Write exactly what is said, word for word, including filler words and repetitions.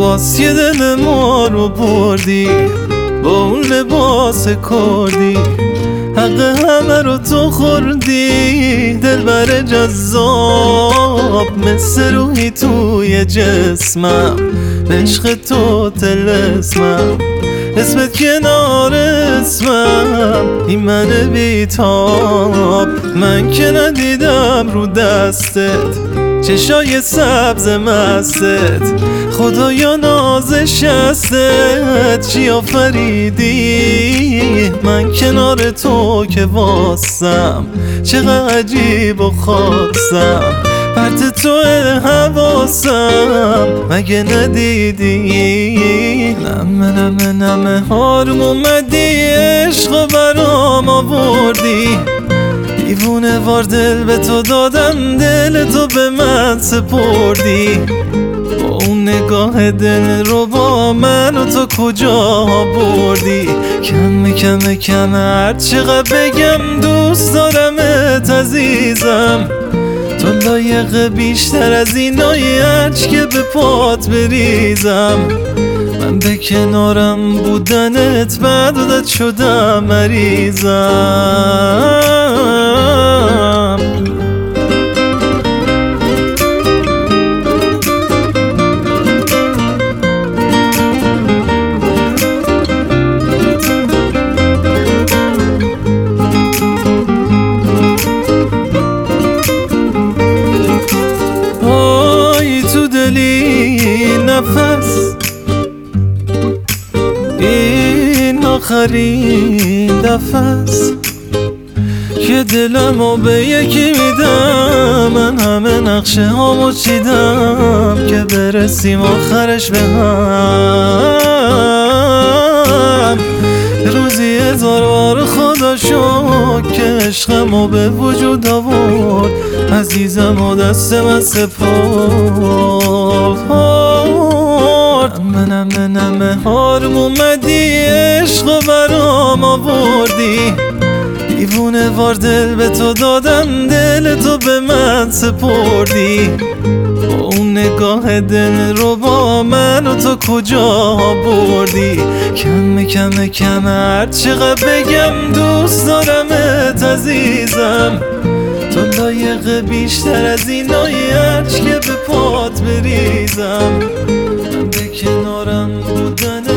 باز یه دل ما رو بردی با اون لباس کردی، حق همه رو تو خوردی. دلبر جذاب مثل روحی توی جسمم، عشق تو طلسمم، اسمت کنار اسمم، این من بیتاب. من که ندیدم رو دستت چشای سبز مستت، خدایا نازش هستت چی آفریدی. من کنار تو که واسم چقدر عجیب و خاصم، پرت تو حواسم مگه ندیدی. نمه نمه نمه هارم اومدی، عشق برام آوردی، دیوونه وار دل به تو دادم، دل تو به من سپردی. با اون نگاه دل رو با من و تو کجا بردی. کم کم کم هر چقدر بگم دوست دارمت عزیزم، تو لایق بیشتر از اینایی هرچ که به پات بریزم. من به کنارم بودنت بعد عادت شدم مریضم. آی تو دلی نفس، این آخرین دفعست که دلمو به یکی میدم. من همه نقشه هامو چیدم که برسیم آخرش به هم. روزی هزار بار خدا شد که عشقمو به وجود آورد، عزیزم و دست من سپرد. من نمه نمه هارم اومدی، عشق برام آوردی، دیوونه وار دل به تو دادم، دل تو به من سپردی. با اون نگاه دل رو با من و تو کجا بردی. کم کم کم هر چقدر بگم دوست دارمت عزیزم، تو لایق بیشتر از اینایی هرچ که به پات بریزم. من به کنارم بودن